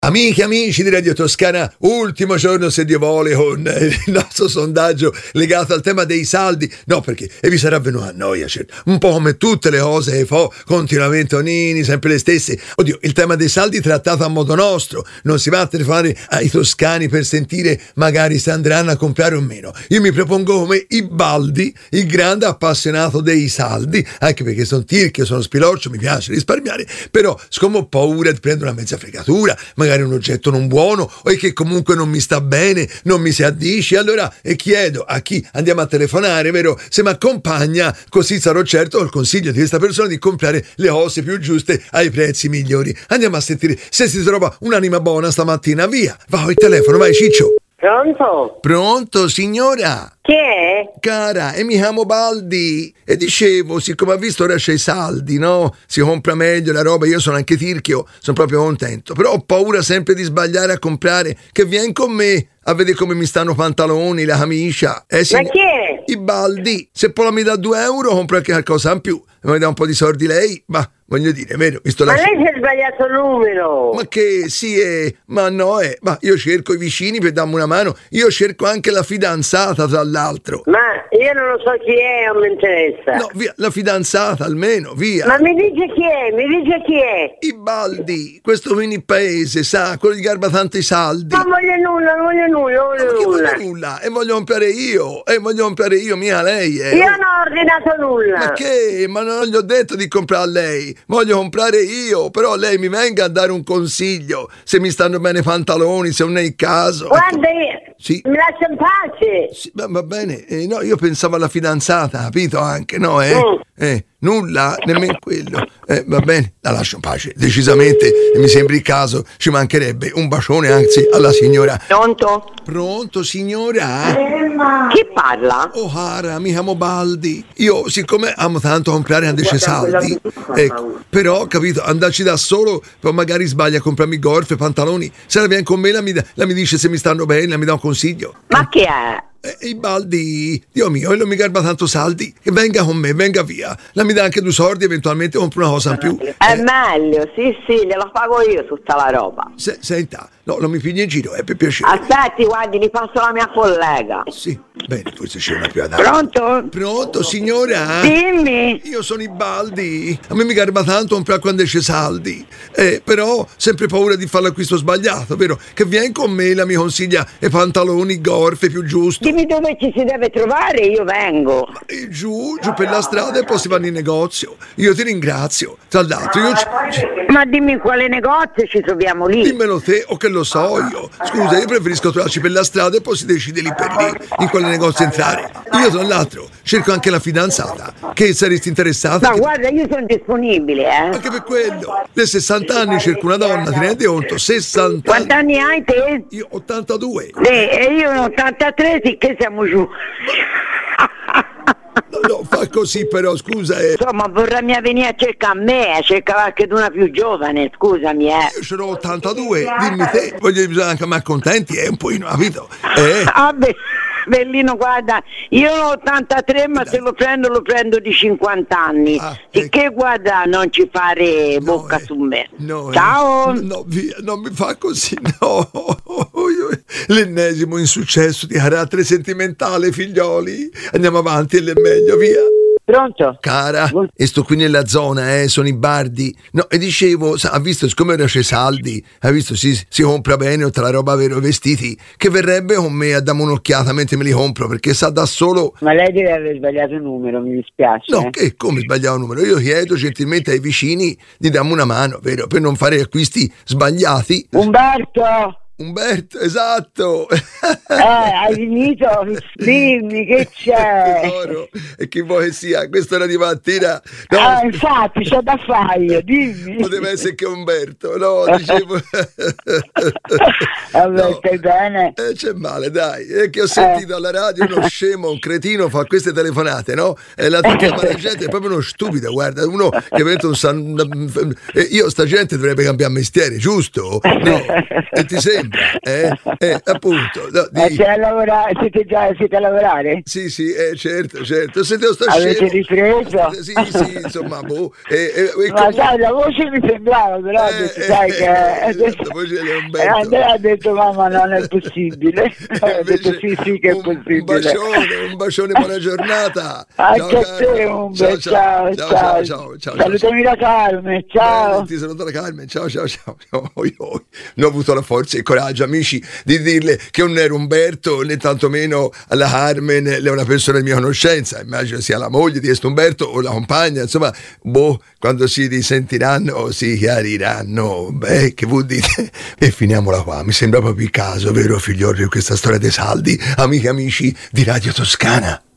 Amiche, amici di Radio Toscana, ultimo giorno se Dio vuole con il nostro sondaggio legato al tema dei saldi. No, perché vi sarà venuta a noia, certo. Un po' come tutte le cose che fa continuamente Onini, sempre le stesse. Oddio, il tema dei saldi trattato a modo nostro. Non si va a telefonare ai toscani per sentire magari se andranno a comprare o meno. Io mi propongo come Ibaldi, il grande appassionato dei saldi, anche perché sono tirchio, sono spilorcio, mi piace risparmiare, però siccome ho paura di prendere una mezza fregatura, magari un oggetto non buono o che comunque non mi sta bene, non mi si addice, allora chiedo a chi andiamo a telefonare, vero, se mi accompagna, così sarò certo col consiglio di questa persona di comprare le cose più giuste ai prezzi migliori. Andiamo a sentire se si trova un'anima buona stamattina. Via, va il telefono, vai Ciccio. Pronto? Pronto, signora? Chi è? Cara, e mi chiamo Baldi. E dicevo, siccome ha visto ora c'è i saldi, no? Si compra meglio la roba, io sono anche tirchio, sono proprio contento. Però ho paura sempre di sbagliare a comprare, che vieni con me a vedere come mi stanno pantaloni, la camicia. Sì, Ma chi è? I Baldi. Se poi mi dà 2 euro, compro anche qualcosa in più. Mi dà un po' di soldi lei, ma voglio dire, vero? Visto Ma lei si è sbagliato il numero. Ma che sì, ma no, ma io cerco i vicini per darmi una mano, io cerco anche la fidanzata tra l'altro. Ma io non lo so chi è, non mi interessa. No, via, la fidanzata almeno, via. Ma mi dice chi è, mi dice chi è. Ibaldi, questo mini paese, sa, quello che garba tanti saldi. Non voglio nulla, non voglio nulla, non voglio nulla. Nulla, e voglio comprare io, mia lei. Io non ho ordinato nulla. Ma che? Ma non gli ho detto di comprare a lei, voglio comprare io, però lei mi venga a dare un consiglio, se mi stanno bene i pantaloni, se non è il caso. Guarda, sì. Mi lascia in pace. Sì, va bene, no, io pensavo alla fidanzata, capito anche, no, nulla, nemmeno quello. Va bene, la lascio in pace, decisamente, mi sembra il caso, ci mancherebbe un bacione, anzi, alla signora. Pronto? Pronto, signora? Chi parla? Oh, cara, mi chiamo Baldi. Io, siccome amo tanto comprare anche saldi, ecco, però, capito, andarci da solo, poi magari sbaglia a comprarmi golf e pantaloni. Se la viene con me, la mi dice se mi stanno bene, mi dà un consiglio. Ma chi è? I Baldi, Dio mio, non mi garba tanto saldi, che venga con me, venga via. La mi dà anche 2 soldi, eventualmente compro una cosa in più. È meglio, sì, gliela pago io tutta la roba. Senta, no, non mi pigli in giro, per piacere. Aspetti, guardi, li passo la mia collega. Sì, bene, forse c'è una più adatta. Pronto? Pronto, signora? Dimmi. Io sono i Baldi, a me mi garba tanto comprare quando esce saldi, però sempre paura di fare l'acquisto sbagliato, vero? Che vieni con me, la mi consiglia i pantaloni, golf più giusto. Dimmi dove ci si deve trovare, io vengo. Giù per la strada e poi si vanno in negozio. Io ti ringrazio. Tra l'altro, Ma dimmi in quale negozio ci troviamo lì. Dimmelo te o che lo so io. Scusa, io preferisco trovarci per la strada e poi si decide lì per lì in quale negozio entrare. Io, tra l'altro, cerco anche la fidanzata. Che saresti interessata? Ma guarda, io sono disponibile, Anche per quello. Le 60 anni cerco una donna, ti rendi conto? 60 anni. Quanti anni hai te? Io 82. E io 83, che siamo giù. No, fa così però, scusa. Insomma, vorrei venire a cercare a me, a cercare anche di una più giovane, scusami, Io ce l'ho 82, dimmi te, voglio bisogna anche me accontenti, un pochino, capito? Vabbè, Bellino, guarda, io ho 83, ma se lo prendo di 50 anni. Che guarda, non ci fare bocca su me. No, ciao. No, via, non mi fa così, no. L'ennesimo insuccesso di carattere sentimentale, figlioli. Andiamo avanti, è meglio, via. Pronto? Cara, e sto qui nella zona, sono i Bardi. No, e dicevo, ha visto, siccome ora c'è saldi, ha visto, si compra bene tutta la roba, vero, vestiti, che verrebbe con me a darmi un'occhiata mentre me li compro, perché sa da solo. Ma lei deve aver sbagliato il numero, mi dispiace. No, che come sbagliato il numero? Io chiedo gentilmente ai vicini di darmi una mano, vero, per non fare acquisti sbagliati. Umberto, esatto. Hai finito? Dimmi che c'è. Tesoro, e chi vuoi che sia? Quest'ora di mattina. No, infatti c'ho da fare, dimmi. Poteva essere che Umberto, no, dicevo. Vabbè, no. Stai bene? C'è male, dai. È che ho sentito alla radio uno scemo, un cretino fa queste telefonate, no? E la chiama la gente, è proprio uno stupido, guarda, uno che diventa io sta gente dovrebbe cambiare mestiere, giusto? No, e ti sembra? sembra, appunto. No, siete a lavorare? Sì, certo. Se te lo sto Avete ripreso? Sì, insomma, ma sai, la voce mi sembrava, però sai che Andrea ha detto mamma non è possibile. Ha detto sì che è possibile. Un bacione, buona giornata. Anche a te un bel ciao. Salutami la Carmen, ciao. Ti saluto la Carmen, ciao. Non ho avuto la forza e il coraggio, amici, di dirle che non era Umberto né tantomeno la Carmen è una persona di mia conoscenza, immagino sia la moglie di Umberto o la compagna, insomma, quando si risentiranno si chiariranno. Che vuol dire? E finiamola qua, mi sembra proprio il caso, vero figlioli, questa storia dei saldi, amiche e amici di Radio Toscana.